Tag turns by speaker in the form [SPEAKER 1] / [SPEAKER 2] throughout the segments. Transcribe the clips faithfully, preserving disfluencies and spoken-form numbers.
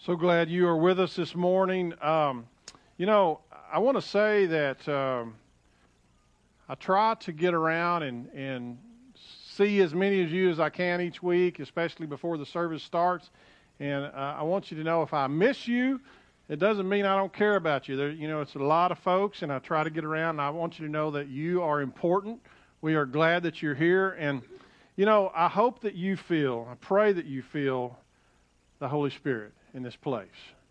[SPEAKER 1] So glad you are with us this morning. Um, you know, I want to say that um, I try to get around and, and see as many of you as I can each week, especially before the service starts. And uh, I want you to know if I miss you, it doesn't mean I don't care about you. There, you know, it's a lot of folks, and I try to get around, and I want you to know that you are important. We are glad that you're here. And, you know, I hope that you feel, I pray that you feel the Holy Spirit in this place.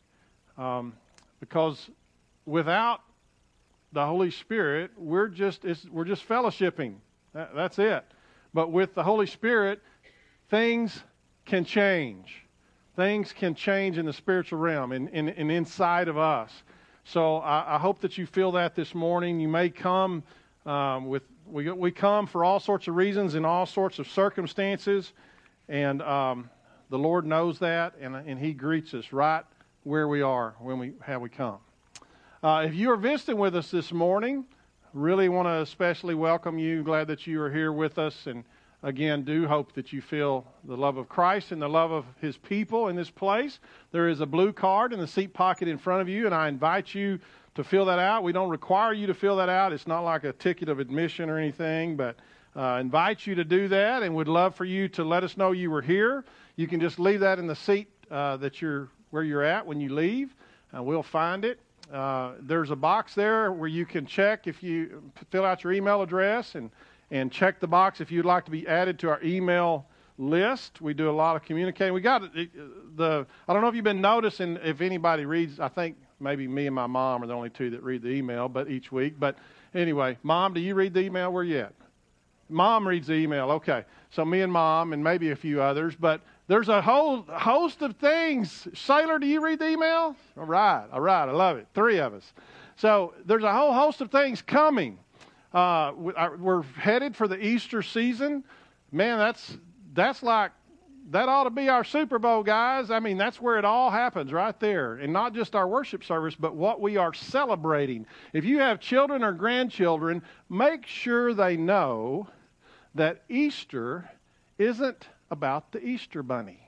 [SPEAKER 1] Um, because without the Holy Spirit, we're just it's, we're just fellowshipping. That, that's it. But with the Holy Spirit, things can change. Things can change in the spiritual realm and, and, and inside of us. So I, I hope that you feel that this morning. You may come um, with we we come for all sorts of reasons in all sorts of circumstances, and um, the Lord knows that, and, and He greets us right where we are when we how we come. Uh, if you are visiting with us this morning, really want to especially welcome you. Glad that you are here with us, and again, do hope that you feel the love of Christ and the love of His people in this place. There is a blue card in the seat pocket in front of you, and I invite you to fill that out. We don't require you to fill that out. It's not like a ticket of admission or anything, but uh, invite you to do that, and would love for you to let us know you were here. You can just leave that in the seat uh, that you're where you're at when you leave. Uh, we'll find it. Uh, there's a box there where you can check if you fill out your email address and and check the box if you'd like to be added to our email list. We do a lot of communicating. We got the, I don't know if you've been noticing if anybody reads, I think maybe me and my mom are the only two that read the email, but each week. But anyway, Mom, do you read the email? Where you at? Mom reads the email. Okay. So me and Mom and maybe a few others, but there's a whole host of things. Sailor, do you read the email? All right. All right. I love it. Three of us. So there's a whole host of things coming. Uh, we're headed for the Easter season. Man, that's that's like, that ought to be our Super Bowl, guys. I mean, that's where it all happens, right there. And not just our worship service, but what we are celebrating. If you have children or grandchildren, make sure they know that Easter isn't about the Easter bunny.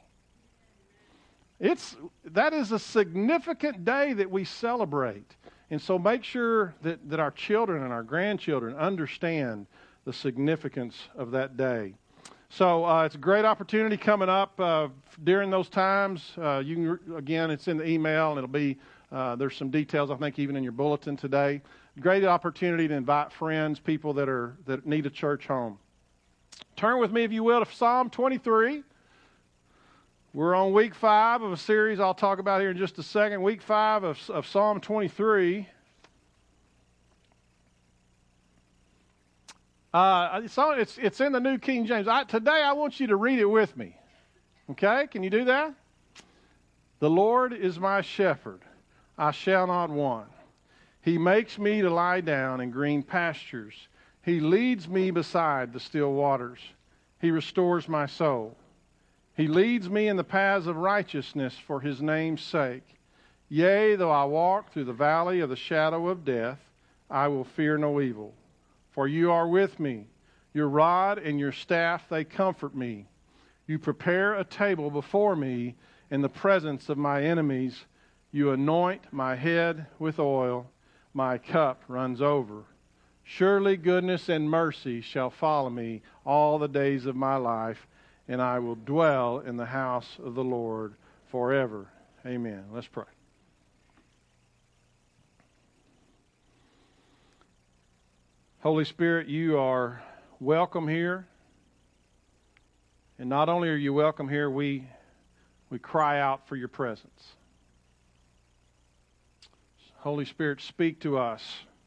[SPEAKER 1] It's that is a significant day that we celebrate. And so make sure that, that our children and our grandchildren understand the significance of that day. So uh, it's a great opportunity coming up uh, during those times. Uh, you can, again, it's in the email, and it'll be, uh, there's some details, I think, even in your bulletin today. Great opportunity to invite friends, people that are that need a church home. Turn with me, if you will, to Psalm twenty-three. We're on week five of a series I'll talk about here in just a second. Week five of, of Psalm twenty-three. Uh, it's, on, it's, it's in the New King James. I, today I want you to read it with me. Okay? Can you do that? The Lord is my shepherd. I shall not want. He makes me to lie down in green pastures. He leads me beside the still waters. He restores my soul. He leads me in the paths of righteousness for His name's sake. Yea, though I walk through the valley of the shadow of death, I will fear no evil. For you are with me. Your rod and your staff, they comfort me. You prepare a table before me in the presence of my enemies. You anoint my head with oil. My cup runs over. Surely goodness and mercy shall follow me all the days of my life, and I will dwell in the house of the Lord forever. Amen. Let's pray. Holy Spirit, you are welcome here. And not only are you welcome here, we, we cry out for your presence. Holy Spirit, speak to us.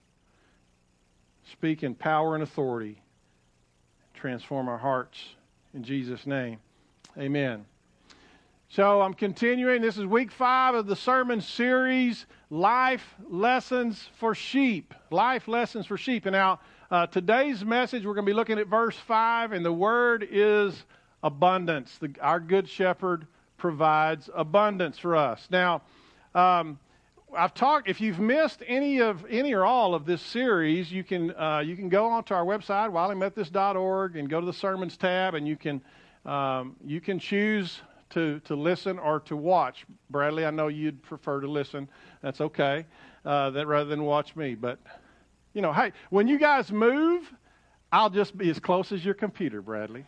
[SPEAKER 1] Speak in power and authority. Transform our hearts. In Jesus' name, amen. So I'm continuing. This is week five of the sermon series, Life Lessons for Sheep. Life Lessons for Sheep. And now, uh, today's message, we're going to be looking at verse five, and the word is abundance. The, our good shepherd provides abundance for us. Now, um, I've talked. If you've missed any of any or all of this series, you can uh, you can go onto our website, wiley methodist dot org, and go to the sermons tab, and you can um, you can choose to, to listen or to watch. Bradley, I know you'd prefer to listen. That's okay, uh, that rather than watch me. But, you know, hey, when you guys move, I'll just be as close as your computer, Bradley.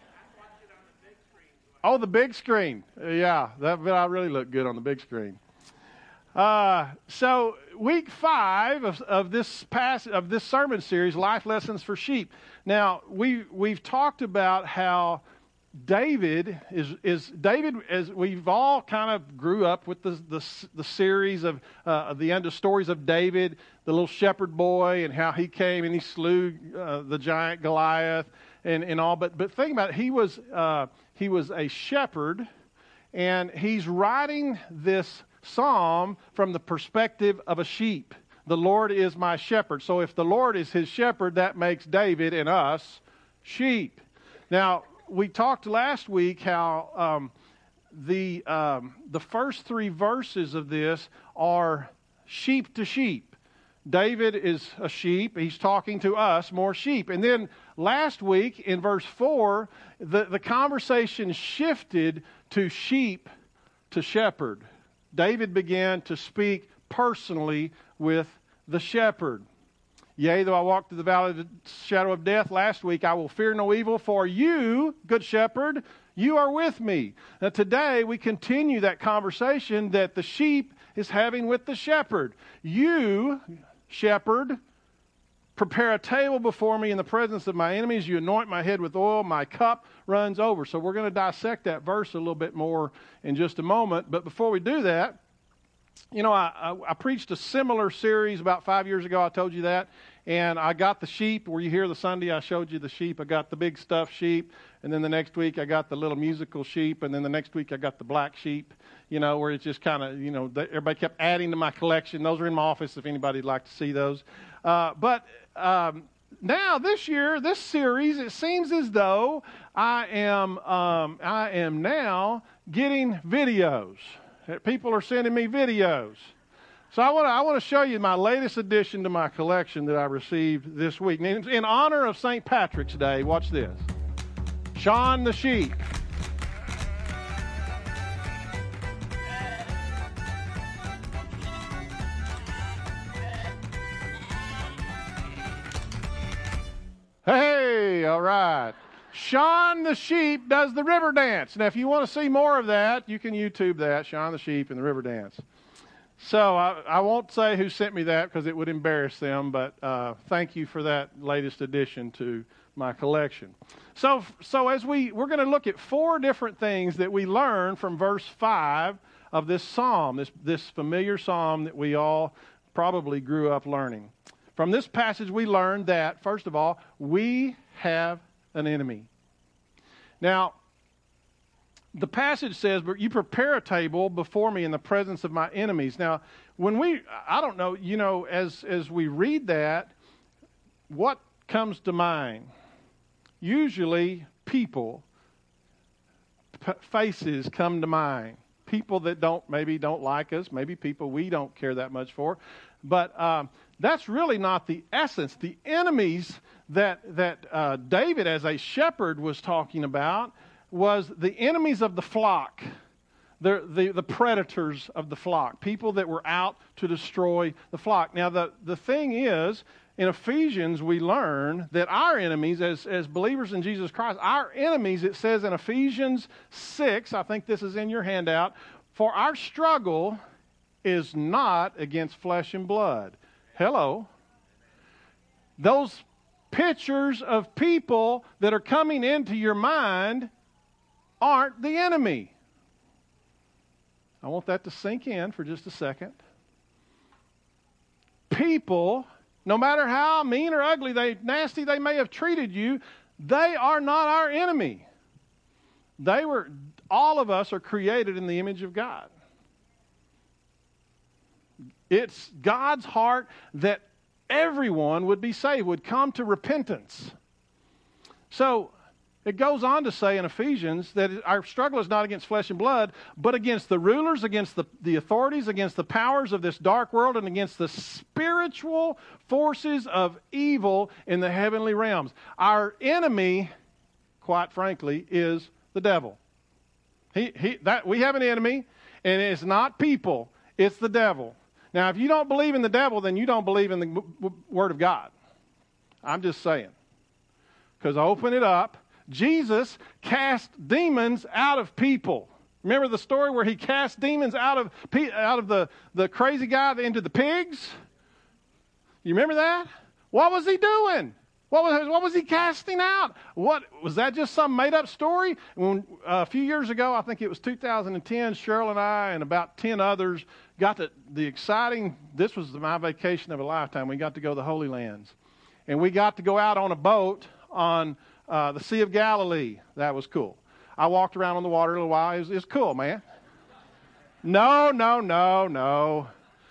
[SPEAKER 1] Oh, the big screen. Yeah, that, I really look good on the big screen. Uh, so week five of, of this pass of this sermon series, Life Lessons for Sheep. Now we we've talked about how David is is David as we've all kind of grew up with the the, the series of uh, the end of stories of David, the little shepherd boy, and how he came and he slew uh, the giant Goliath and, and all. But but think about it, he was uh, he was a shepherd, and he's writing this psalm from the perspective of a sheep. The Lord is my shepherd. So if the Lord is his shepherd, that makes David and us sheep. Now, we talked last week how um, the um, the first three verses of this are sheep to sheep. David is a sheep. He's talking to us, more sheep. And then last week in verse four, the, the conversation shifted to sheep to shepherd. David began to speak personally with the shepherd. Yea, though I walk through the valley of the shadow of death last week, I will fear no evil, for you, good shepherd, you are with me. Now today we continue that conversation that the sheep is having with the shepherd. You, shepherd, prepare a table before me in the presence of my enemies. You anoint my head with oil. My cup runs over. So we're going to dissect that verse a little bit more in just a moment. But before we do that, you know, I, I, I preached a similar series about five years ago. I told you that. And I got the sheep. Were you here the Sunday I showed you the sheep? I got the big stuffed sheep. And then the next week I got the little musical sheep. And then the next week I got the black sheep, you know, where it's just kind of, you know, everybody kept adding to my collection. Those are in my office if anybody'd like to see those. Uh, but um, now this year, this series, it seems as though I am um, I am now getting videos. People are sending me videos. So I want to I want to show you my latest addition to my collection that I received this week. In, in honor of Saint Patrick's Day, watch this. Shaun the sheep. Hey, all right. Shaun the sheep does the river dance. Now, if you want to see more of that, you can YouTube that, Shaun the sheep and the river dance. So I, I won't say who sent me that because it would embarrass them, but uh, thank you for that latest addition to my collection. So, so as we, we're going to look at four different things that we learn from verse five of this psalm, this, this familiar psalm that we all probably grew up learning. From this passage, we learned that, first of all, we have an enemy. Now, the passage says, "But you prepare a table before me in the presence of my enemies." Now, when we, I don't know, you know, as, as we read that, what comes to mind? Usually, people, p- faces come to mind. People that don't, maybe don't like us, maybe people we don't care that much for. But um, that's really not the essence. The enemies that that uh, David, as a shepherd, was talking about was the enemies of the flock, the, the the predators of the flock, people that were out to destroy the flock. Now, the, the thing is, in Ephesians, we learn that our enemies, as, as believers in Jesus Christ, our enemies, it says in Ephesians six, I think this is in your handout, for our struggle is not against flesh and blood. Hello. Those pictures of people that are coming into your mind aren't the enemy. I want that to sink in for just a second. People, no matter how mean or ugly, they nasty they may have treated you, they are not our enemy. They were, all of us are created in the image of God. It's God's heart that everyone would be saved, would come to repentance. So it goes on to say in Ephesians that our struggle is not against flesh and blood, but against the rulers, against the, the authorities, against the powers of this dark world, and against the spiritual forces of evil in the heavenly realms. Our enemy, quite frankly, is the devil. He, he, that, we have an enemy, and it's not people, it's the devil. Now, if you don't believe in the devil, then you don't believe in the w- w- Word of God. I'm just saying. Because open it up. Jesus cast demons out of people. Remember the story where he cast demons out of out of the, the crazy guy into the pigs? You remember that? What was he doing? What was, what was he casting out? What was that just some made-up story? When, uh, a few years ago, I think it was two thousand ten, Cheryl and I and about ten others got the, the exciting, this was my vacation of a lifetime. We got to go to the Holy Lands. And we got to go out on a boat on uh, the Sea of Galilee. That was cool. I walked around on the water a little while. It was, it was cool, man. No, no, no, no.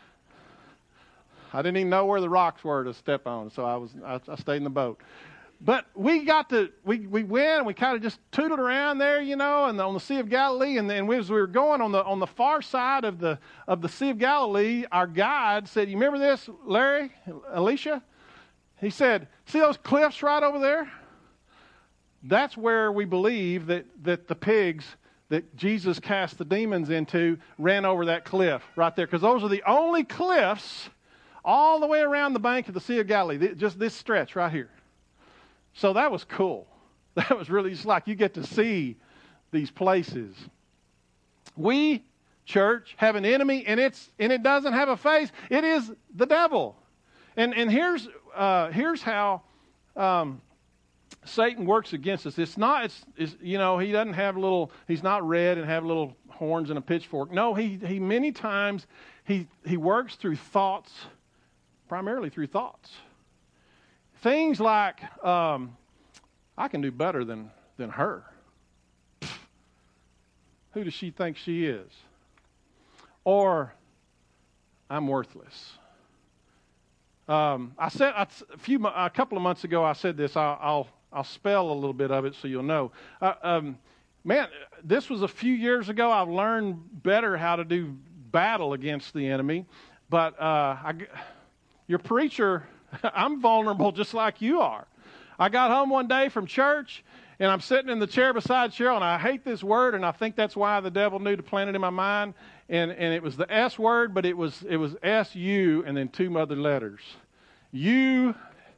[SPEAKER 1] I didn't even know where the rocks were to step on, so I was I, I stayed in the boat. But we got to we we went and we kind of just tootled around there, you know, and on the Sea of Galilee. And then as we were going on the on the far side of the of the Sea of Galilee, our guide said, "You remember this, Larry, Alicia?" He said, "See those cliffs right over there? That's where we believe that that the pigs that Jesus cast the demons into ran over that cliff right there, because those are the only cliffs." All the way around the bank of the Sea of Galilee, just this stretch right here. So that was cool. That was really just like you get to see these places. We, church, have an enemy, and it's and it doesn't have a face. It is the devil. And and here's uh, here's how um, Satan works against us. It's not it's, it's you know he doesn't have little. He's not red and have little horns and a pitchfork. No, he he many times he he works through thoughts. Primarily through thoughts. Things like, um, I can do better than, than her. Pfft. Who does she think she is? Or, I'm worthless. Um, I said a few a couple of months ago. I said this. I'll I'll, I'll spell a little bit of it so you'll know. Uh, um, man, this was a few years ago. I've learned better how to do battle against the enemy, but uh, I. Your preacher, I'm vulnerable just like you are. I got home one day from church, and I'm sitting in the chair beside Cheryl, and I hate this word, and I think that's why the devil knew to plant it in my mind. And and it was the S word, but it was it was S U and then two other letters. U,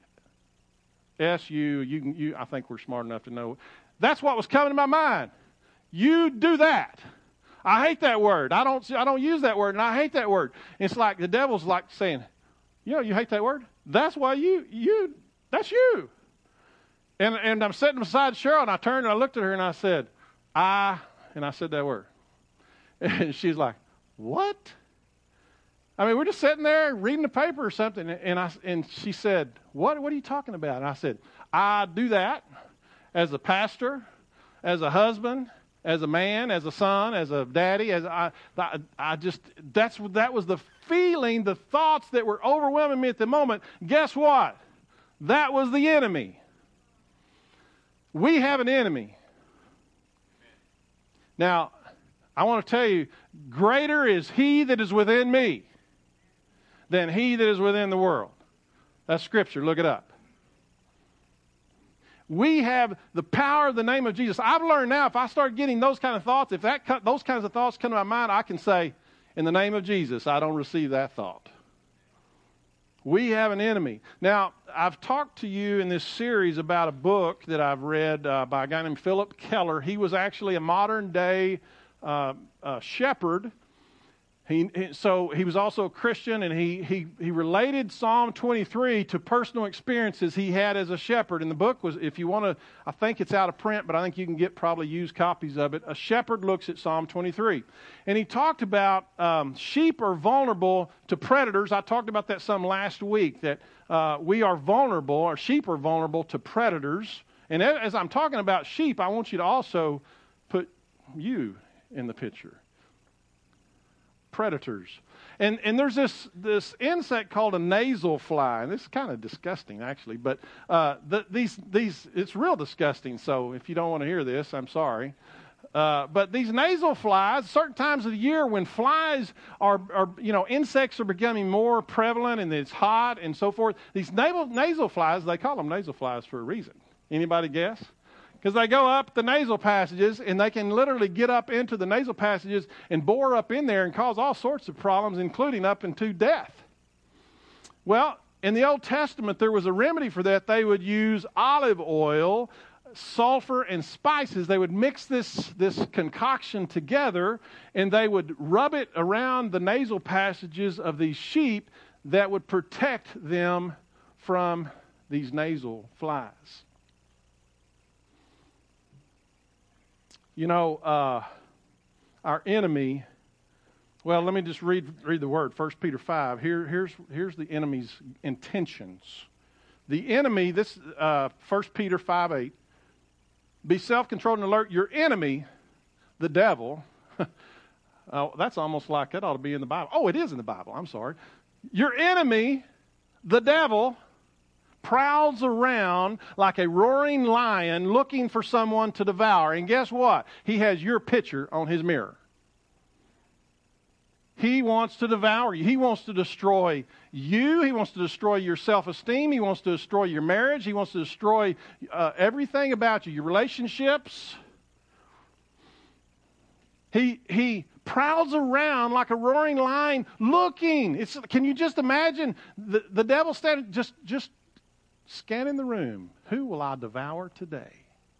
[SPEAKER 1] S U. You can you. I think we're smart enough to know. That's what was coming to my mind. You do that. I hate that word. I don't I don't use that word, and I hate that word. It's like the devil's like saying, you know, you hate that word? That's why you, you, that's you. And and I'm sitting beside Cheryl, and I turned and I looked at her, and I said, I, and I said that word. And she's like, what? I mean, we're just sitting there reading the paper or something, and I and she said, what, what are you talking about? And I said, I do that as a pastor, as a husband, as a man, as a son, as a daddy, as I, I, I just, that's, that was the feeling, the thoughts that were overwhelming me at the moment. Guess what? That was the enemy. We have an enemy. Now, I want to tell you, greater is he that is within me than he that is within the world. That's Scripture. Look it up. We have the power of the name of Jesus. I've learned now, if I start getting those kind of thoughts, if that those kinds of thoughts come to my mind, I can say, in the name of Jesus, I don't receive that thought. We have an enemy. Now, I've talked to you in this series about a book that I've read uh, by a guy named Philip Keller. He was actually a modern-day uh, uh, shepherd. He, he, so he was also a Christian, and he, he, he related Psalm twenty-three to personal experiences he had as a shepherd. And the book was, if you want to, I think it's out of print, but I think you can get probably used copies of it. A Shepherd Looks at Psalm twenty-three. And he talked about um, sheep are vulnerable to predators. I talked about that some last week, that uh, we are vulnerable, or sheep are vulnerable to predators. And as I'm talking about sheep, I want you to also put you in the picture. Predators. And and there's this this insect called a nasal fly, and this is kind of disgusting actually, but uh, the, these these it's real disgusting. So if you don't want to hear this, I'm sorry. Uh, but these nasal flies, certain times of the year when flies are, are you know insects are becoming more prevalent and it's hot and so forth. These nasal nasal flies, they call them nasal flies for a reason. Anybody guess? Because they go up the nasal passages, and they can literally get up into the nasal passages and bore up in there and cause all sorts of problems, including up into death. Well, in the Old Testament, there was a remedy for that. They would use olive oil, sulfur, and spices. They would mix this, this concoction together, and they would rub it around the nasal passages of these sheep that would protect them from these nasal flies. You know, uh, our enemy, well, let me just read read the word, First Peter five. Here, here's, here's the enemy's intentions. The enemy, this uh, First Peter five eight, be self-controlled and alert. Your enemy, the devil, oh, that's almost like that ought to be in the Bible. Oh, it is in the Bible. I'm sorry. Your enemy, the devil, prowls around like a roaring lion looking for someone to devour. And guess what? He has your picture on his mirror. He wants to devour you. He wants to destroy you. He wants to destroy your self-esteem. He wants to destroy your marriage. He wants to destroy uh, everything about you, your relationships. He, he prowls around like a roaring lion looking. It's, can you just imagine the, the devil standing, just, just scanning the room? Who will I devour today?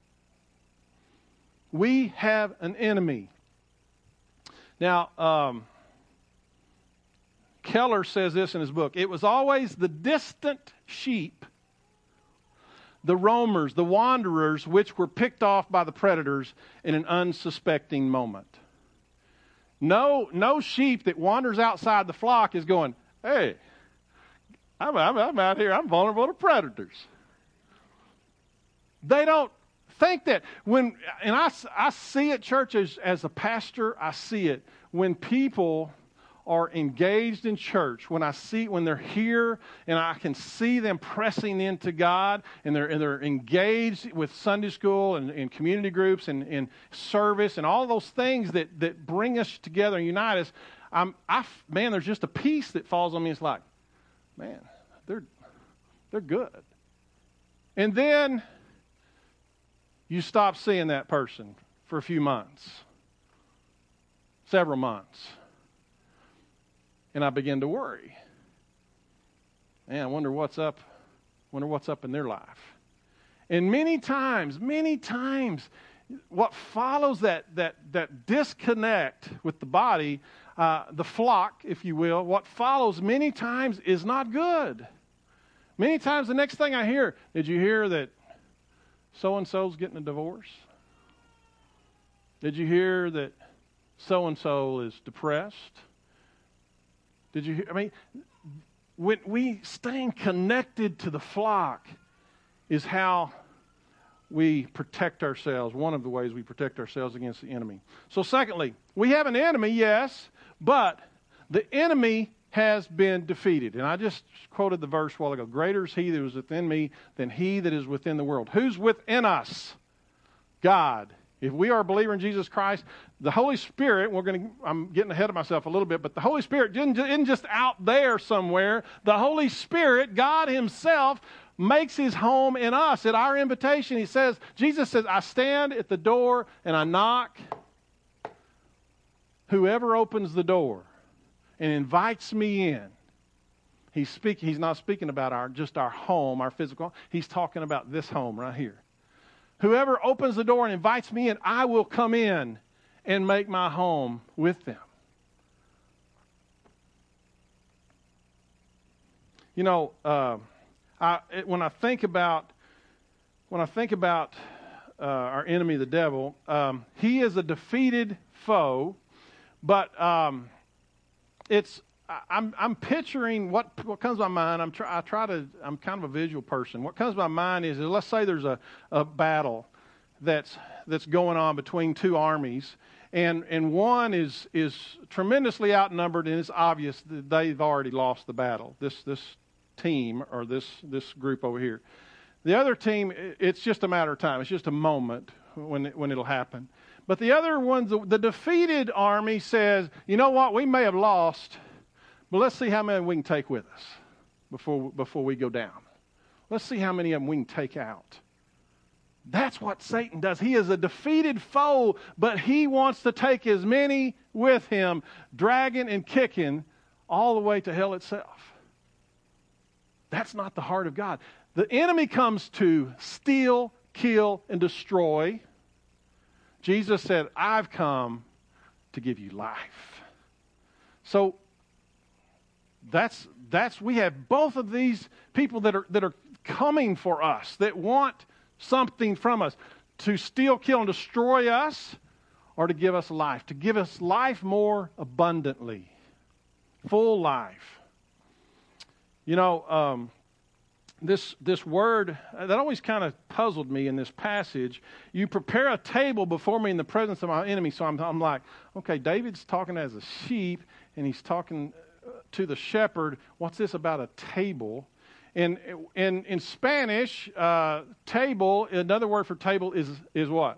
[SPEAKER 1] We have an enemy. Now, um, Keller says this in his book. It was always the distant sheep, the roamers, the wanderers, which were picked off by the predators in an unsuspecting moment. No, no sheep that wanders outside the flock is going, hey, I'm, I'm, I'm out here, I'm vulnerable to predators. They don't think that. When, and I, I see it, church, as, as a pastor, I see it. When people are engaged in church, when I see, when they're here and I can see them pressing into God, and they're, and they're engaged with Sunday school and, and community groups and, and service and all those things that, that bring us together and unite us, I'm, I, man, there's just a peace that falls on me. It's like, man, they're, they're good. And then you stop seeing that person for a few months, several months. And I begin to worry. Man, I wonder what's up. Wonder what's up in their life. And many times, many times, what follows that that that disconnect with the body, uh, the flock, if you will, what follows many times is not good. Many times, the next thing I hear, did you hear that so and so's getting a divorce? Did you hear that so and so is depressed? Did you hear? I mean, when we staying connected to the flock is how we protect ourselves. One of the ways we protect ourselves against the enemy. So secondly, we have an enemy, yes, but the enemy has been defeated. And I just quoted the verse a while ago. Greater is he that is within me than he that is within the world. Who's within us? God. If we are a believer in Jesus Christ, the Holy Spirit, we're going to, I'm getting ahead of myself a little bit, but the Holy Spirit isn't just out there somewhere. The Holy Spirit, God himself, makes his home in us. At our invitation, he says, Jesus says, I stand at the door and I knock. Whoever opens the door and invites me in, he's speaking, he's not speaking about our just our home, our physical. He's talking about this home right here. Whoever opens the door and invites me in, I will come in and make my home with them. You know, uh, I, it, when I think about when I think about uh, our enemy, the devil, um, he is a defeated foe, but um, it's. I'm, I'm picturing what, what comes to my mind. I'm try, I try to, I'm kind of a visual person. What comes to my mind is, is let's say there's a, a battle that's, that's going on between two armies, and, and one is, is tremendously outnumbered, and it's obvious that they've already lost the battle, this, this team or this, this group over here. The other team, it's just a matter of time. It's just a moment when, it, when it'll happen. But the other one, the, the defeated army says, you know what, we may have lost, but let's see how many we can take with us before, before we go down. Let's see how many of them we can take out. That's what Satan does. He is a defeated foe, but he wants to take as many with him, dragging and kicking all the way to hell itself. That's not the heart of God. The enemy comes to steal, kill, and destroy. Jesus said, I've come to give you life. So that's that's we have both of these people that are that are coming for us, that want something from us, to steal, kill, and destroy us, or to give us life, to give us life more abundantly, full life. You know, um, this this word, that always kind of puzzled me in this passage. You prepare a table before me in the presence of my enemy. So I'm, I'm like, okay, David's talking as a sheep, and he's talking to the shepherd. What's this about a table? In in in Spanish, uh, table, another word for table is is what?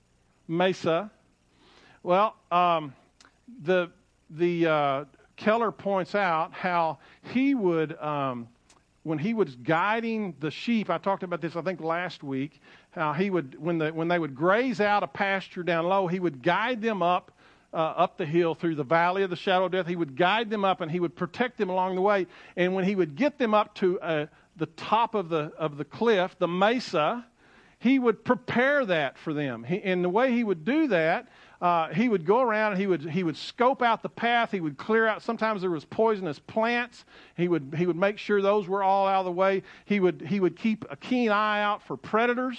[SPEAKER 1] Mesa. Well, um, the the uh, Keller points out how he would, um, when he was guiding the sheep. I talked about this, I think, last week. How he would, when the when they would graze out a pasture down low, he would guide them up. Uh, up the hill through the valley of the shadow of death. He would guide them up, and he would protect them along the way. And when he would get them up to uh, the top of the of the cliff, the mesa, he would prepare that for them. He, and the way he would do that, uh, he would go around and he would he would scope out the path. He would clear out. Sometimes there was poisonous plants. He would he would make sure those were all out of the way. He would he would keep a keen eye out for predators.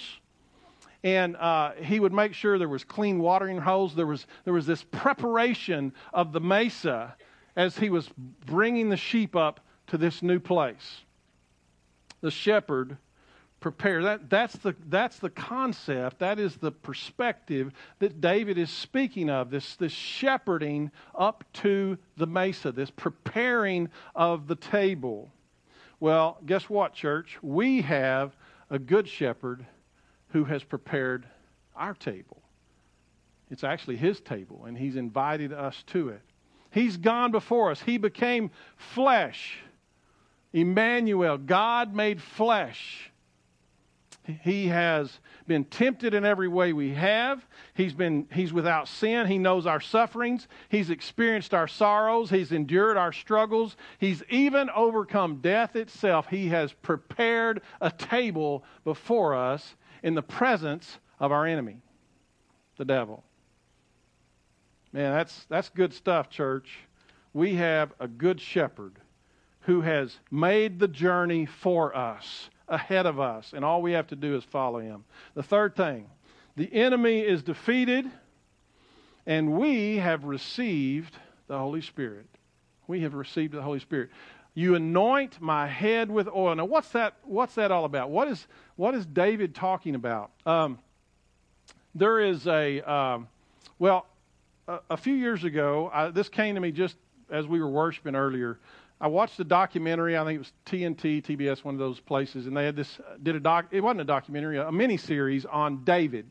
[SPEAKER 1] And uh, he would make sure there was clean watering holes. There was there was this preparation of the mesa as he was bringing the sheep up to this new place. The shepherd prepared. That that's the that's the concept. That is the perspective that David is speaking of. This this shepherding up to the mesa. This preparing of the table. Well, guess what, church? We have a good shepherd who has prepared our table. It's actually his table, and he's invited us to it. He's gone before us. He became flesh. Emmanuel, God made flesh. He has been tempted in every way we have. He's been he's without sin. He knows our sufferings. He's experienced our sorrows. He's endured our struggles. He's even overcome death itself. He has prepared a table before us in the presence of our enemy, the devil. Man, that's that's good stuff, church. We have a good shepherd who has made the journey for us, ahead of us, and all we have to do is follow him. The third thing, the enemy is defeated, and we have received the Holy Spirit. We have received the Holy Spirit. You anoint my head with oil. Now, what's that? What's that all about? What is what is David talking about? Um, there is a um, well, a, a few years ago. I, this came to me just as we were worshiping earlier. I watched a documentary. I think it was T N T, T B S, one of those places, and they had this did a doc. It wasn't a documentary, a mini series on David.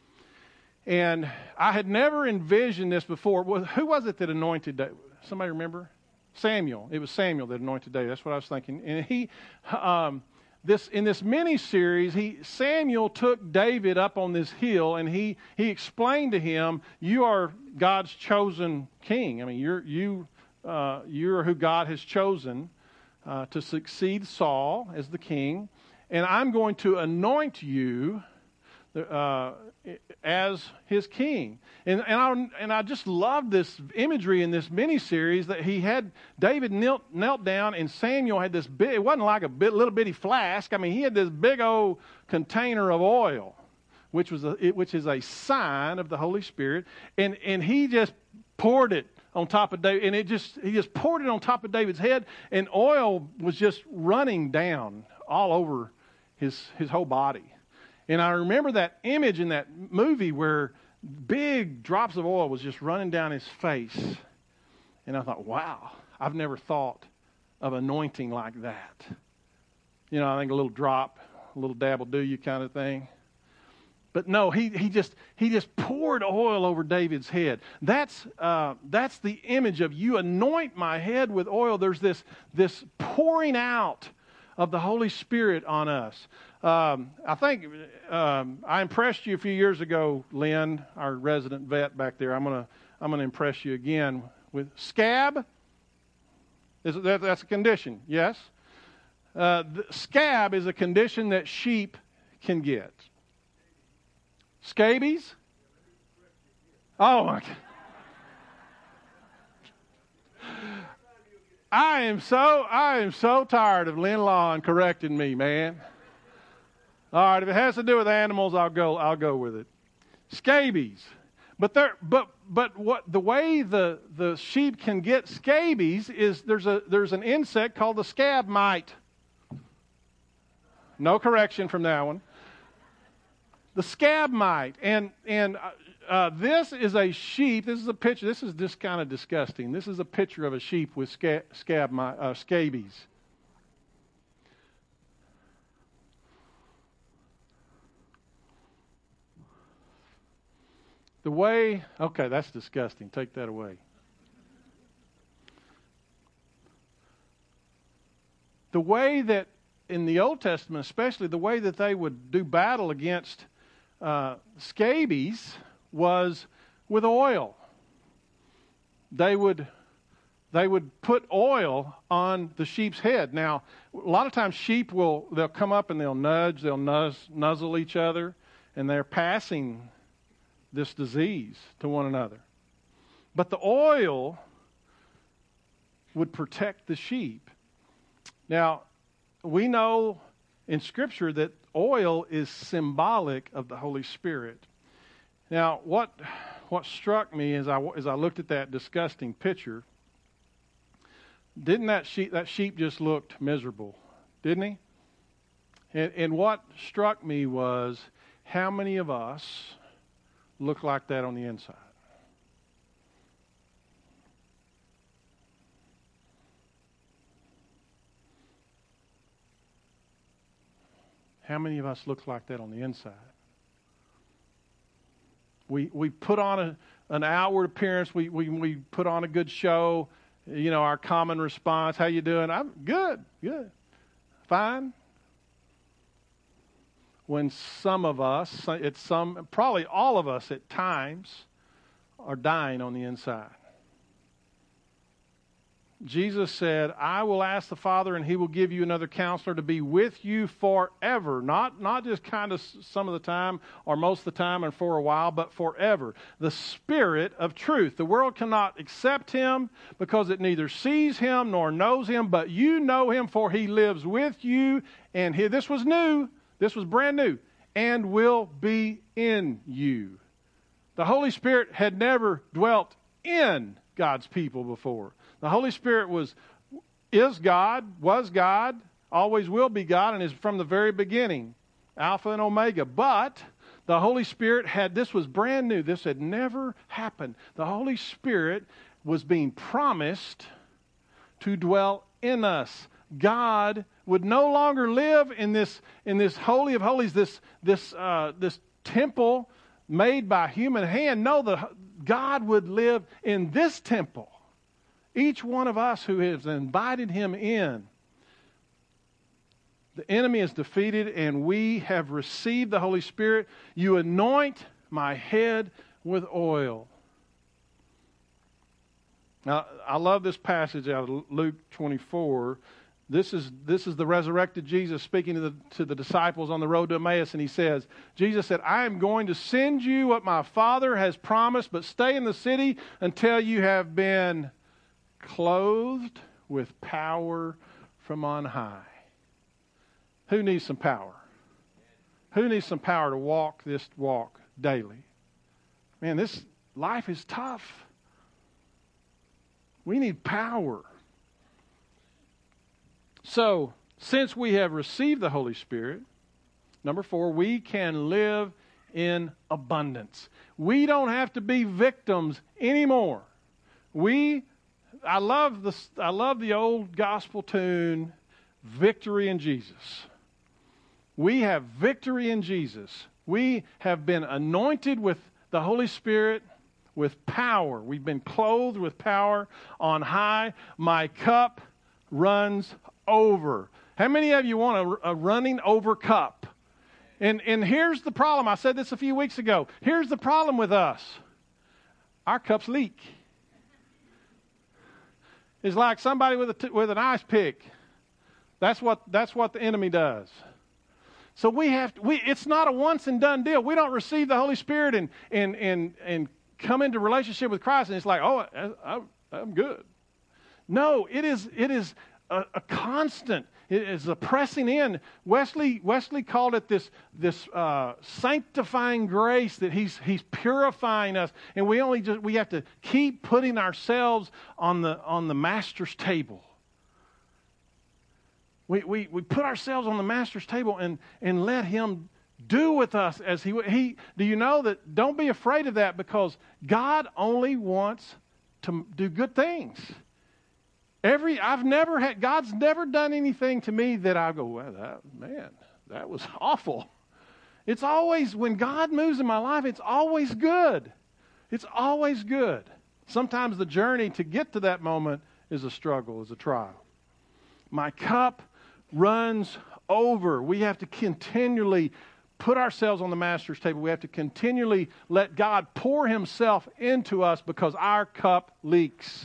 [SPEAKER 1] And I had never envisioned this before. Well, who was it that anointed David? Somebody remember? Samuel. It was Samuel that anointed David. That's what I was thinking. And he, um, this in this mini series, he Samuel took David up on this hill, and he he explained to him, "You are God's chosen king. I mean, you're you uh, you're who God has chosen uh, to succeed Saul as the king, and I'm going to anoint you Uh, as his king." And and I and I just loved this imagery in this miniseries that he had David knelt knelt down, and Samuel had this big. It wasn't like a bit, little bitty flask. I mean, he had this big old container of oil, which was a, it, which is a sign of the Holy Spirit, and and he just poured it on top of David, and it just he just poured it on top of David's head, and oil was just running down all over his his whole body. And I remember that image in that movie where big drops of oil was just running down his face. And I thought, wow, I've never thought of anointing like that. You know, I think a little drop, a little dab will do you kind of thing. But no, he he just he just poured oil over David's head. That's uh, that's the image of you anoint my head with oil. There's this this pouring out of the Holy Spirit on us. Um, I think um, I impressed you a few years ago, Lynn, our resident vet back there. I'm gonna I'm gonna impress you again with scab. Is that that's a condition? Yes. Uh, the scab is a condition that sheep can get. Scabies? Oh my God. I am so I am so tired of Lynn Lawn correcting me, man. All right, if it has to do with animals, I'll go I'll go with it. Scabies. But there but but what the way the, the sheep can get scabies is there's a there's an insect called the scab mite. No correction from that one. The scab mite. And and uh, uh, this is a sheep. This is a picture. This is just kind of disgusting. This is a picture of a sheep with scab, scab mite, uh, scabies. The way, okay, that's disgusting. Take that away. The way that in the Old Testament, especially the way that they would do battle against uh, scabies was with oil. They would they would put oil on the sheep's head. Now, a lot of times sheep will they'll come up and they'll nudge, they'll nuzz, nuzzle each other, and they're passing this disease to one another. But the oil would protect the sheep. Now, we know in Scripture that oil is symbolic of the Holy Spirit. Now, what what struck me as I as I looked at that disgusting picture, didn't that sheep that sheep just looked miserable, didn't he? And, and what struck me was how many of us look like that on the inside. How many of us look like that on the inside? We we put on a, an outward appearance. We, we we put on a good show. You know, our common response, how you doing? I'm good, good, fine. When some of us, it's some, probably all of us at times, are dying on the inside. Jesus said, I will ask the Father and He will give you another counselor to be with you forever. Not, not just kind of some of the time or most of the time and for a while, but forever. The Spirit of truth. The world cannot accept Him because it neither sees Him nor knows Him, but you know Him, for He lives with you. And he, this was new. This was brand new. And will be in you. The Holy Spirit had never dwelt in God's people before. The Holy Spirit was, is God, was God, always will be God, and is from the very beginning, Alpha and Omega. But the Holy Spirit had, this was brand new. This had never happened. The Holy Spirit was being promised to dwell in us. God would no longer live in this in this Holy of Holies, this this uh, this temple made by human hand. No, the God would live in this temple. Each one of us who has invited Him in, the enemy is defeated, and we have received the Holy Spirit. You anoint my head with oil. Now, I love this passage out of Luke twenty-four. This is this is the resurrected Jesus speaking to the to the disciples on the road to Emmaus, and He says, Jesus said, I am going to send you what my Father has promised, but stay in the city until you have been clothed with power from on high. Who needs some power? Who needs some power to walk this walk daily? Man, this life is tough. We need power. So, since we have received the Holy Spirit, number four, we can live in abundance. We don't have to be victims anymore. We, I love the, I love the old gospel tune, Victory in Jesus. We have victory in Jesus. We have been anointed with the Holy Spirit, with power. We've been clothed with power on high. My cup runs over. How many of you want a, a running over cup? And, and here's the problem. I said this a few weeks ago. Here's the problem with us. Our cups leak. It's like somebody with a t- with an ice pick. That's what that's what the enemy does. So we have to, we it's not a once and done deal. We don't receive the Holy Spirit and and and and come into relationship with Christ and it's like, oh, I, I, I'm good. No, it is it is a, a constant. It is a pressing in. Wesley Wesley called it this this uh, sanctifying grace, that he's he's purifying us, and we only just we have to keep putting ourselves on the on the Master's table. We we we put ourselves on the Master's table and and let Him do with us as He he. Do you know that? Don't be afraid of that, because God only wants to do good things. Every I've never had God's never done anything to me that I go, well, that man, that was awful. It's always, when God moves in my life, it's always good. It's always good. Sometimes the journey to get to that moment is a struggle, is a trial. My cup runs over. We have to continually put ourselves on the Master's table. We have to continually let God pour Himself into us, because our cup leaks.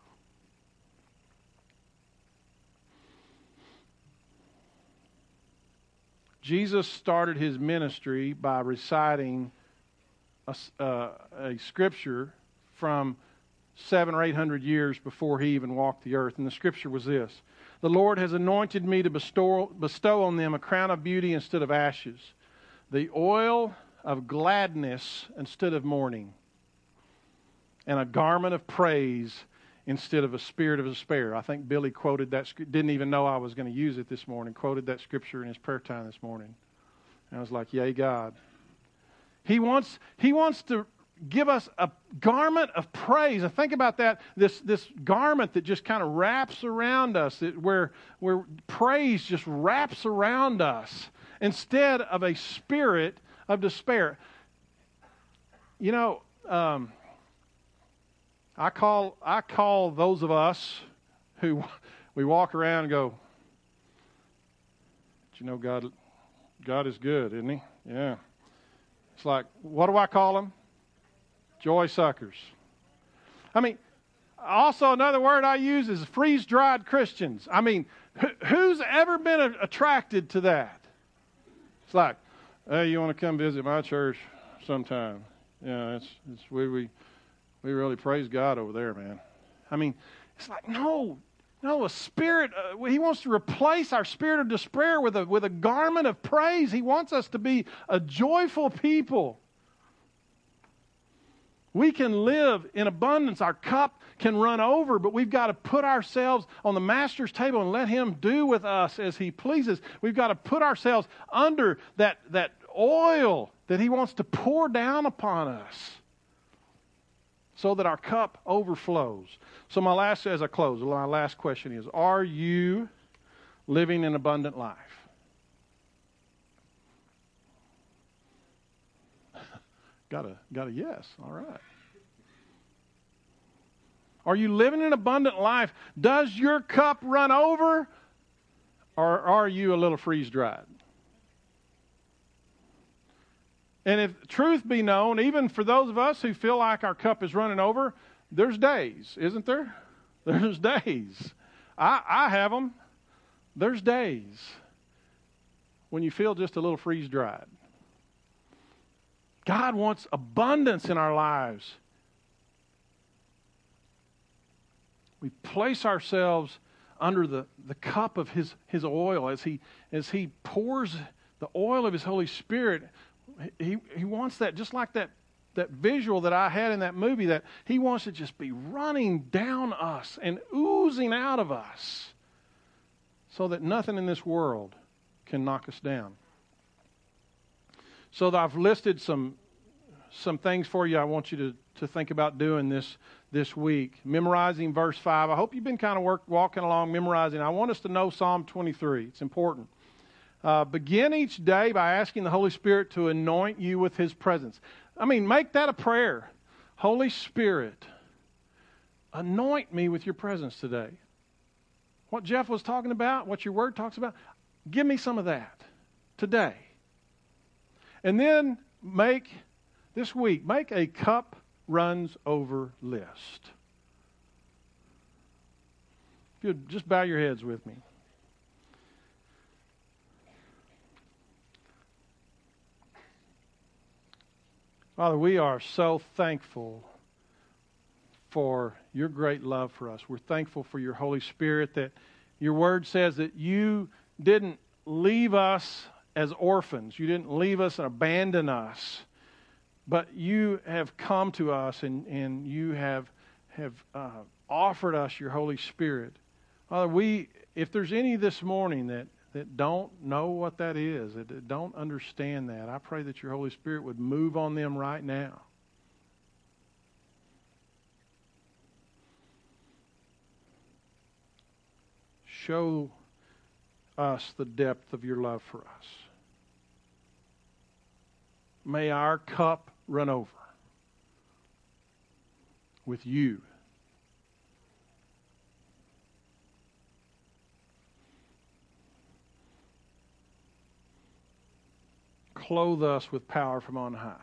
[SPEAKER 1] Jesus started His ministry by reciting a, uh, a scripture from seven or eight hundred years before He even walked the earth. And the scripture was this: "The Lord has anointed me to bestow, bestow on them a crown of beauty instead of ashes, the oil of gladness instead of mourning, and a garment of praise instead of a spirit of despair." I think Billy quoted that, didn't even know I was going to use it this morning, quoted that scripture in his prayer time this morning. And I was like, yay, God. He wants, he wants to give us a garment of praise. And think about that, this, this garment that just kind of wraps around us, it, where, where praise just wraps around us, instead of a spirit of despair. You know, um, I call I call those of us who we walk around and go, "But you know, God, God is good, isn't He?" Yeah. It's like, what do I call them? Joy suckers. I mean, also another word I use is freeze-dried Christians. I mean, wh- who's ever been a- attracted to that? It's like, hey, you want to come visit my church sometime? Yeah, it's it's we we. We really praise God over there, man. I mean, it's like, no, no, a spirit, uh, He wants to replace our spirit of despair with a, with a garment of praise. He wants us to be a joyful people. We can live in abundance. Our cup can run over, but we've got to put ourselves on the Master's table and let Him do with us as He pleases. We've got to put ourselves under that, that oil that He wants to pour down upon us, so that our cup overflows. So my last, as I close, my last question is, are you living an abundant life? got a, got a yes. All right. Are you living an abundant life? Does your cup run over, or are you a little freeze-dried? And if truth be known, even for those of us who feel like our cup is running over, there's days, isn't there? There's days. I, I have them. There's days when you feel just a little freeze-dried. God wants abundance in our lives. We place ourselves under the, the cup of His, His oil as He as He pours the oil of His Holy Spirit. He he wants that, just like that, that visual that I had in that movie, that He wants to just be running down us and oozing out of us, so that nothing in this world can knock us down. So I've listed some some things for you I want you to, to think about doing this this week. Memorizing verse five. I hope you've been kind of work, walking along, memorizing. I want us to know Psalm twenty-three. It's important. Uh, begin each day by asking the Holy Spirit to anoint you with His presence. I mean, make that a prayer. Holy Spirit, anoint me with your presence today. what Jeff was talking about, what your word talks about, give me some of that today. And then make, this week, make a cup runs over list. If you'd just bow your heads with me. Father, we are so thankful for your great love for us. We're thankful for your Holy Spirit, that your word says that you didn't leave us as orphans. You didn't leave us and abandon us. But you have come to us and, and you have, have uh, offered us your Holy Spirit. Father, we, if there's any this morning that that don't know what that is, that don't understand that, I pray that your Holy Spirit would move on them right now. Show us the depth of your love for us. May our cup run over with you. Clothe us with power from on high.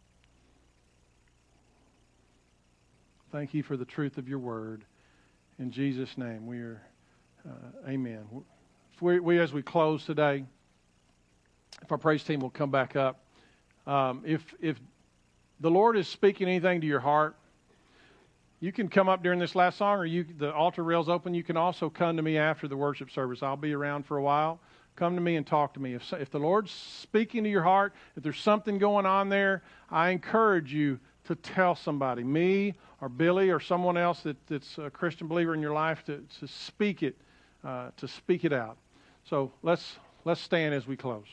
[SPEAKER 1] Thank you for the truth of your word. In Jesus' name, we are, uh, amen. If we, we, as we close today, if our praise team will come back up, um, if if the Lord is speaking anything to your heart, you can come up during this last song, or you the altar rail's open. You can also come to me after the worship service. I'll be around for a while. Come to me and talk to me. If, if the Lord's speaking to your heart, if there's something going on there, I encourage you to tell somebody, me or Billy or someone else that, that's a Christian believer in your life, to, to speak it, uh, to speak it out. So let's let's stand as we close.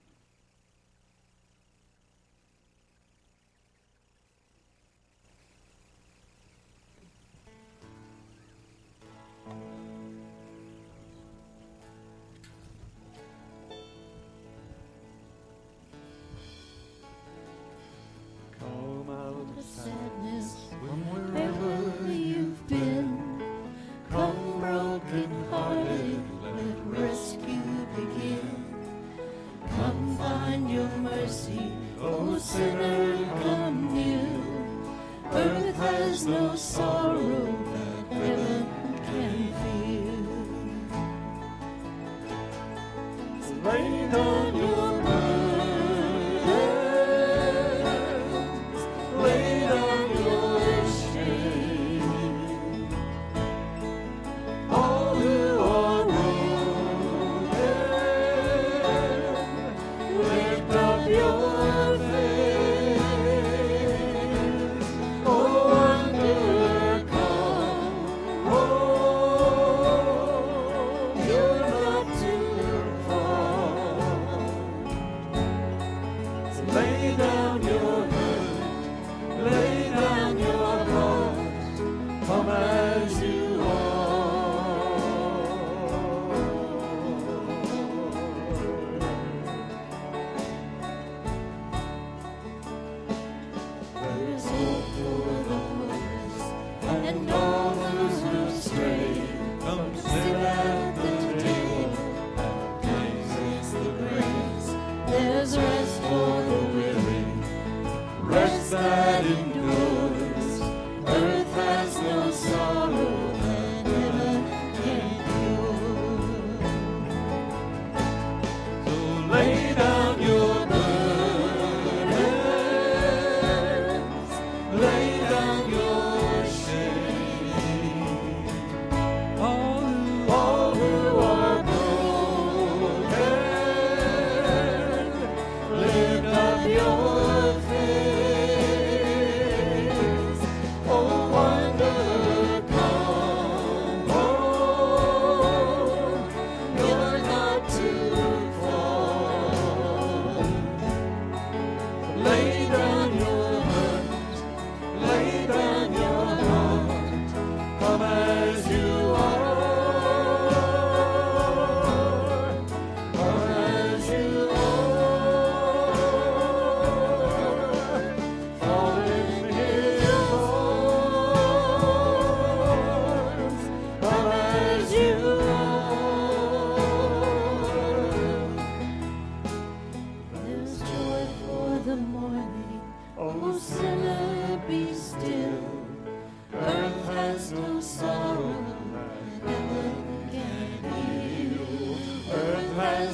[SPEAKER 2] Sadness, wherever you've been, come broken hearted, let rescue begin. Come find your mercy, O sinner, come near. Earth has no sorrow that heaven can feel. So lay down your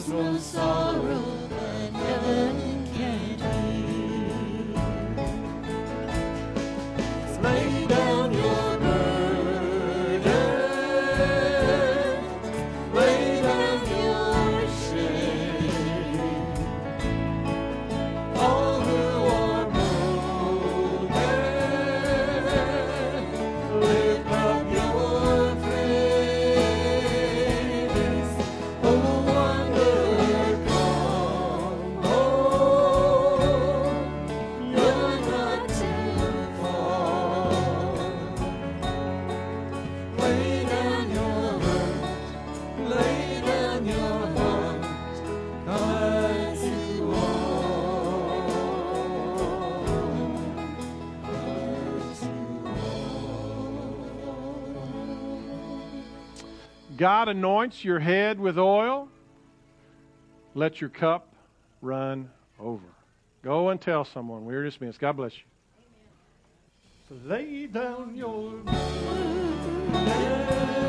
[SPEAKER 2] There's no sorrow that heaven can't heal. Lay down your burden, lay down your shame. All who are broken, lift up your praise. Oh, wonder come, Lord, you're not too far. Lay down your hurt, lay down your heart, as you are, as you
[SPEAKER 1] God anoints your head with oil. Let your cup run over. Go and tell someone. We're dismissed. God bless you.
[SPEAKER 2] So lay down your burden.